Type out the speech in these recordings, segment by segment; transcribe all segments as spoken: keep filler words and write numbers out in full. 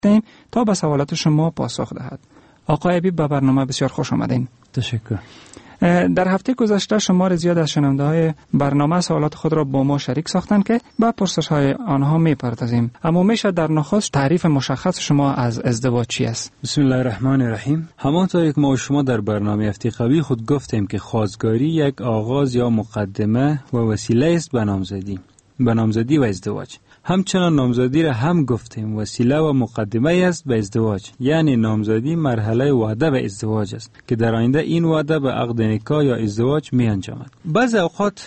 دهیم تا به سوالات شما پاسخ دهد. آقای حبیب به برنامه بسیار خوش آمدین. تشکر. در هفته گذشته شمار زیاد از شنونده‌های برنامه سوالات خود را با ما شریک ساختند که به پرسش‌های آنها می‌پردازیم. اما میشه در نخست تعریف مشخص شما از ازدواج چی است؟ بسم الله الرحمن الرحیم. همانطور که ما و شما در برنامه هفته قبلی خود گفتیم که خواستگاری یک آغاز یا مقدمه و وسیله است به نامزدی. به نامزدی و ازدواج. همچنان نامزدی را هم گفتیم وسیله و مقدمه است به ازدواج، یعنی نامزدی مرحله وعده به ازدواج است که در آینده این وعده به عقد نکاح یا ازدواج می انجامد. بعضی اوقات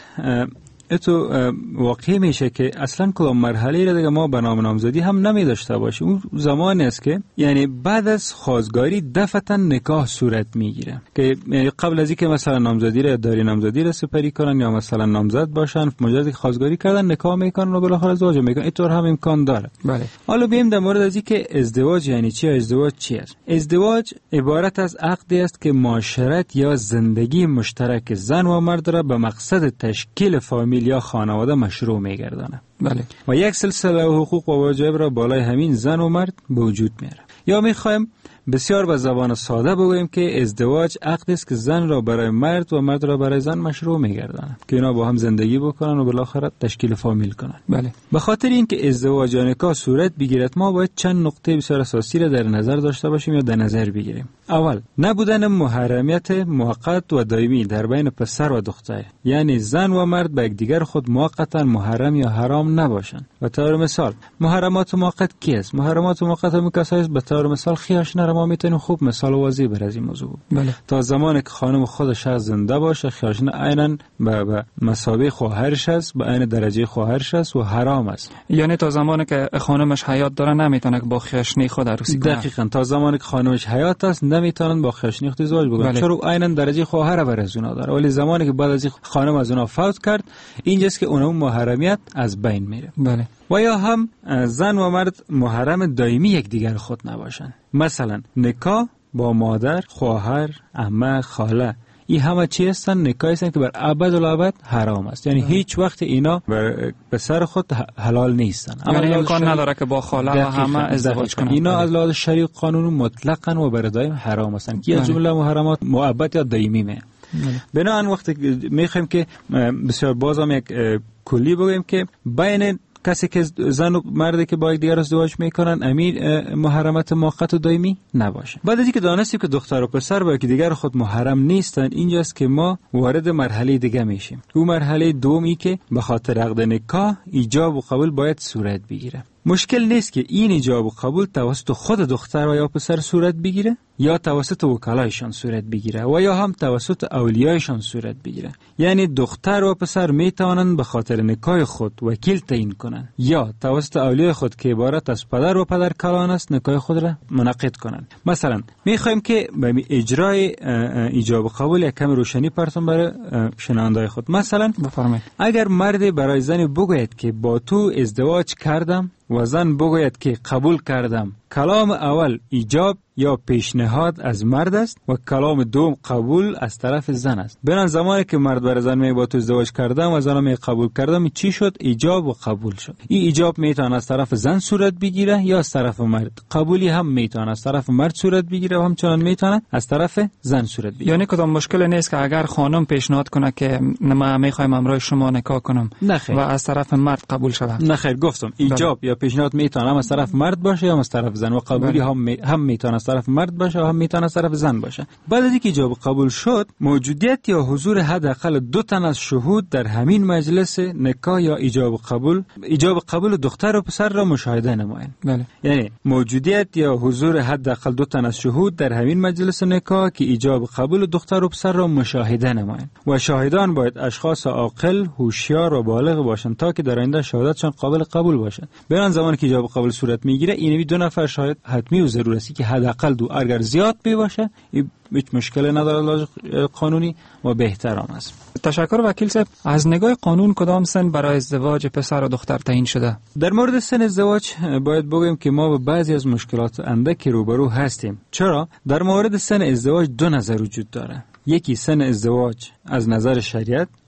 اتو واقعی میشه که اصلا کدام مرحله را دیگه ما به نام نامزدی هم نمی داشته باشیم. اون زمانی است که یعنی بعد از خواستگاری دفعتا نکاح صورت میگیره که یعنی قبل از اینکه مثلا نامزدی را داری نامزدی را سپری کنن یا مثلا نامزد باشن مجرد خواستگاری کردن نکاح میکنن و بالاخره ازدواج میکنن. اینطور هم امکان داره. بله. حالا بیایم در مورد از اینکه ازدواج یعنی چی، ازدواج چی است. ازدواج عبارت از عقدی است که معاشرت یا زندگی مشترک زن و مرد را به مقصد تشکیل فامیل یا خانواده مشروع میگردانه. بله. و یک سلسله حقوق و واجب را بالای همین زن و مرد به وجود میاره. یا میخوایم بسیار به زبان ساده بگوییم که ازدواج عقدی است که زن را برای مرد و مرد را برای زن مشروع میگردانه که اینا با هم زندگی بکنن و بالاخره تشکیل فامیل کنن. بله. به خاطر اینکه ازدواج یا نکاح صورت بگیرد ما باید چند نقطه بسیار اساسی را در نظر داشته باشیم یا در نظر بگیریم. اول، نبودن محرمیت موقت و دائمی در بین پسر و دختر، یعنی زن و مرد به یکدیگر خود موقتا محرم یا حرام نباشند. به طور مثال محرمات موقت کی است؟ محرمات موقت هم کسایی است به طور مثال خیاش نره. ما میتونیم خوب مثال واضح بر از این موضوع. بله. تا زمانی که خانم خودش زنده باشه خیاشنه عیناً به مسابقه خواهرش است، به عین درجه خواهرش است و حرام است. یعنی تا زمانی که خانمش حیات داره نمیتونه با خیاشنی خود عروسی کنه. دقیقاً تا زمانی که خانمش حیات است نمیتونن با خیاشنی خود ازدواج بکنن. بله. چرا عیناً درجه خواهر بر از اونها داره. ولی زمانی که بعد از خانم از اونها فوت کرد اینجاست که اونها محرمیت از بین میره. بله. و یا هم زن و مرد محرم دائمی یکدیگر خود نباشند. مثلا نکاح با مادر، خواهر، عمه، خاله، این همه چی هستن نکاح هستن که بر ابدالآباد حرام است. یعنی هیچ وقت اینا بر پسر خود حلال نیستن. یعنی امکان نداره که با خاله و همه ازدواج کنن. اینا از لحاظ شرعی قانون مطلقاً و بر دائم حرام هستن که از جمله محرمات مؤبد یا دائمی می. بنابراین وقتی میخوایم که بسیار بازم یک کلی بگیم که بین کسی که زن و مردی که با یک دیگر ازدواج میکنن امیر محرمات موقت و دائمی نباشه. بعد از اینکه دانستیم که دختر و پسر با یک دیگر خود محرم نیستن اینجاست که ما وارد مرحله دیگه میشیم. اون مرحله دومی که به خاطر عقد نکاح ایجاب و قبول باید صورت بگیره. مشکل نیست که این ایجاب و قبول توسط خود دختر و یا پسر صورت بگیره یا توسط وکلایشان صورت بگیره و یا هم توسط اولیایشان صورت بگیره. یعنی دختر و پسر می توانند به خاطر نکاح خود وکیل تعیین کنند یا توسط اولیای خود که عبارت از پدر و پدر کلان است نکاح خود را منعقد کنند. مثلا می خواهیم که به اجرای ایجاب و قبول یک کم روشنی پرتون برای شنونده‌های خود. مثلا بفرمایید اگر مردی برای زنی بگوید که با تو ازدواج کردم و زن بگوید که قبول کردم، کلام اول ایجاب یا پیشنهاد از مرد است و کلام دوم قبول از طرف زن است. بنان زمانی که مرد بر زن می با تو ازدواج کردم و زن می قبول کردم چی شد؟ ایجاب و قبول شد. این ایجاب میتونه از طرف زن صورت بگیره یا از طرف مرد. قبولی هم میتونه از طرف مرد صورت بگیره و همچنان میتونه از طرف زن صورت بگیره. یعنی کدام مشکل نیست که اگر خانم پیشنهاد کنه که ما میخوایم امروز شما نکاح کنم و از طرف مرد قبول شود. نه خیر، گفتم ایجاب بله. یا پیشنهاد میتونه هم از طرف مرد باشه یا از طرف زن و قبولی بله. هم می... هم میتونه از طرف مرد باشه و هم میتونه از طرف زن باشه. بعد از اینکه ایجاب و قبول شد موجودیت یا حضور حداقل دو تن از شهود در همین مجلس نکاح یا ایجاب و قبول ایجاب و قبول دختر و پسر را مشاهده نمایند. بله. یعنی موجودیت یا حضور حداقل دو تن از شهود در همین مجلس نکاح که ایجاب و قبول دختر و پسر را مشاهده نمایند و شاهدان باید اشخاص عاقل، هوشیار و بالغ باشند تا که در آینده شهادتشان قابل قبول باشد. بنان زمانی که ایجاب و قبول صورت میگیره اینمی دو نفر شاهد حتمی و ضروری است که حداقل دو، اگر زیاد بی باشه هیچ مشکلی نداره قانونی و بهترام است. تشکر وکیل صاحب. از نگاه قانون کدام سن برای ازدواج پسر و دختر تعیین شده؟ در مورد سن ازدواج باید بگویم که ما با بعضی از مشکلات اندکی روبرو هستیم. چرا؟ در مورد سن ازدواج دو نظر وجود داره. یکی سن ازدواج از نظر شریعت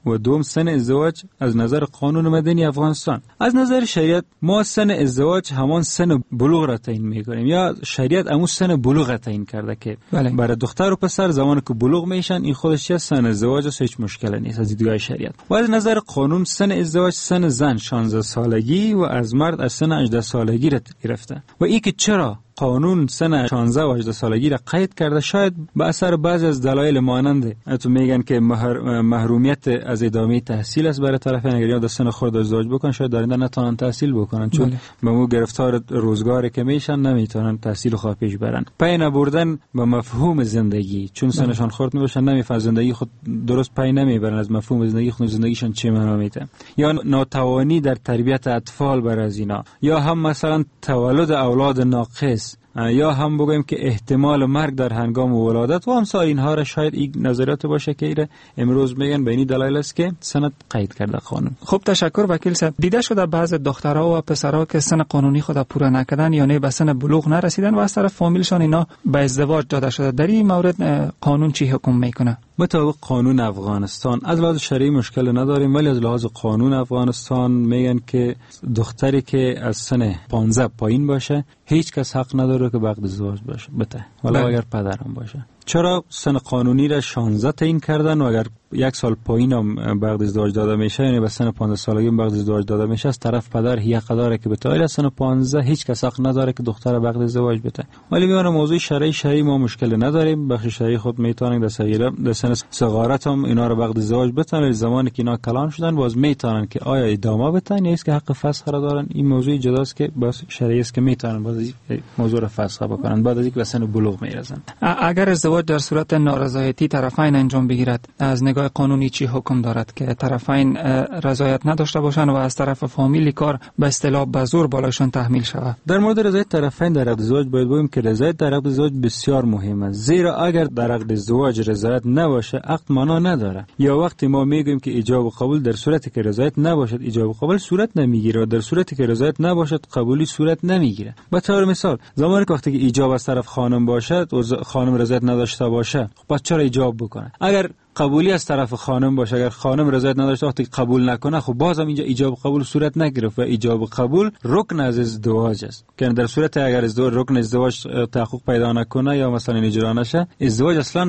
و دوم سن ازدواج از نظر قانون مدنی افغانستان. از نظر شریعت ما سن ازدواج همان سن بلوغ را تعیین میکنیم، یا شریعت همون سن بلوغ را تعیین کرده که بله. برای دختر و پسر زمانی که بلوغ میشن این خودش یه سن ازدواج است، هیچ مشکلی نیست از دیدگاه شریعت. و از نظر قانون سن ازدواج سن زن شانزده سالگی و از مرد از سن هجده سالگی را گرفته. و این که چرا قانون سن شانزده و هجده سالگی را قید کرده، شاید به اثر بعضی از دلایل مانند تو میگن که مهر، محرومیت از ادامه تحصیل است برای طرفین، اگر یا در سن خود ازدواج بکنن شاید در آینده نتونن تحصیل بکنن، چون به مو گرفتار روزگاری که میشن نمیتونن تحصیل خود پیش برن. پی نبردن به مفهوم زندگی، چون سنشان خورد میباشن نمیفهمن زندگی خود درست پی نمیبرن از مفهوم زندگی خود، زندگیشان چه معنا میده، یا ناتوانی در تربیت اطفال بر از اینا، یا هم مثلا تولد اولاد ناقص، یا هم بگویم که احتمال مرگ در هنگام ولادت و امثال اینها را شاید این نظریات باشه که ایره امروز میگن به این دلایل است که سند قید کرده قانون. خب تشکر وکیل صاحب. دیده شده بعض دخترها و پسرها که سن قانونی خود پورا نکردن یا نه به سن بلوغ نرسیدن و از طرف فامیلشان اینا به ازدواج داده شده. در این مورد قانون چی حکم میکنه؟ مطابق قانون افغانستان از لحاظ شرعی مشکل نداریم، ولی از لحاظ قانون افغانستان میگن که دختری که از سن پانزده پایین باشه هیچ کس حق نداره که به عقد ازدواج باشه بته، ولی اگر پدرم باشه. چرا سن قانونی را شانزده تعیین کردن و اگر یک سال پایین هم به عقد ازدواج داده میشه، یعنی به سن پانزده سالگی به عقد ازدواج داده میشه، از طرف پدر حق داره که بته، ولی سن پانزده هیچ کس حق نداره که دختر به عقد ازدواج بته. ولی میونه موضوع شرعی شرعی ما مشکل نداریم، بخش شرعی خود میتونن در صغیره در سن صغارت هم اینا رو به عقد ازدواج بتن، زمانی که اینا کلان شدن باز میتونن که آیا ادامه بتن یا است که حق فسخ را دارن. این موضوع جداست که باز شرعی است که میتونن باز موضوع را فسخ بکنن بعد از اینکه به سن بلوغ میرسن. اگر ازدواج در صورت نارضایتی طرفین انجام بگیرد، از نگاه قانونی چی حکم دارد که طرفین رضایت نداشته باشند و از طرف فامیلی کار به اصطلاح به زور بالایشان تحمیل شود؟ در مورد رضایت طرفین در عقد ازدواج باید بگیم که رضایت در عقد ازدواج بسیار مهم است، زیرا اگر در عقد ازدواج رضایت نباشه عقد معنا نداره. یا وقتی ما میگیم که ایجاب و قبول، در صورتی که رضایت نباشد ایجاب و قبول صورت نمیگیره و در صورتی که رضایت نباشد قبولی صورت نمیگیره. به طور مثال زمانی که وقتی که ایجاب از طرف خانم باشد و خانم رضایت نداشته باشه، خب چرا ایجاب بکنه؟ اگر قبولی از طرف خانم باشه، اگر خانم رضایت نداشته وقتی قبول نکنه، خب بازم اینجا ایجاب و قبول صورت نگرفت و ایجاب و قبول رکن از ازدواج است. که در صورت اگر ازدواج رکن ازدواج تحقق پیدا نکنه یا مثلا اجرا نشه، ازدواج اصلا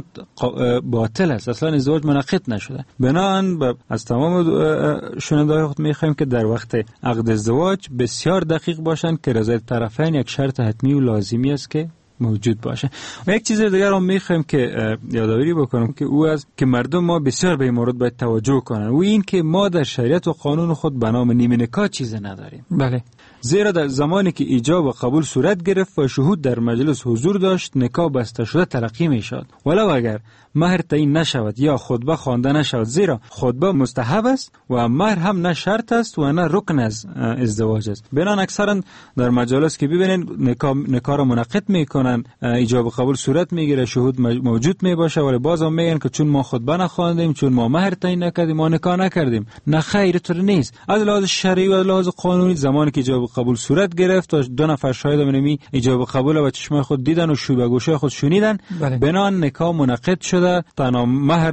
باطل است، اصلا ازدواج منعقد نشده. بنابراین از تمام شنوندگان خود میخوایم که در وقت عقد ازدواج بسیار دقیق باشند که رضایت طرفین یک شرط حتمی و لازمی است که موجود باشه. و یک چیز دیگر هم میخوایم که یادآوری بکنم که او است که مردم ما بسیار به این مورد باید توجه کنن، و این که ما در شریعت و قانون خود به نام نیمه نکاح چیزی نداریم. بله. زیرا در زمانی که ایجاب و قبول صورت گرفت و شهود در مجلس حضور داشت، نکاح بسته شده تلقی میشد، ولو اگر مهر تعیین نشود یا خطبه خوانده نشود، زیرا خطبه مستحب است و مهر هم نه شرط است و نه رکن از ازدواج است. بنابراین اکثرا در مجالس که ببینید نکاح نکاح را منعقد میکنن، ایجاب و قبول صورت میگیره، شهود موجود میباشه، ولی بازم میگن که چون ما خطبه نخواندیم، چون ما مهر تعیین نکردیم، ما نکاح نکردیم. نه خیر، طور نیست. از لحاظ شرعی و از لحاظ قانونی زمانی که ایجاب و قبول صورت گرفت و دو نفر شاهد منمی ایجاب و قبول و چشمای خود دیدن و شو به گوشه خود شنیدن، بنان نکاح منعقد شده. تنها مهر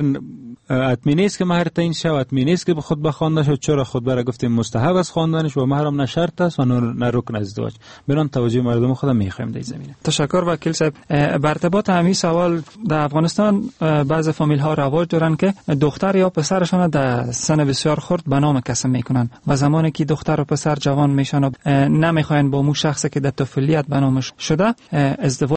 حتمی نیست که مهر تعیین شود، حتمی نیست که خود بخوانده شد، چرا خطبه را گفتیم مستحب است خواندنش و مهر هم نه شرط است و نه رکن ازدواج. بنان توجه مردم خودم میخوایم در این زمینه. تشکر وکیل صاحب. بر ارتباط همین سوال، در افغانستان بعض فامیل ها رواج دارن که دختر یا پسرشون در سن بسیار خرد به نام کسب میکنن و زمانی که دختر و پسر جوان میشن و نمیخواین با اون شخصی که در طفولیت به نامش شده ازدواج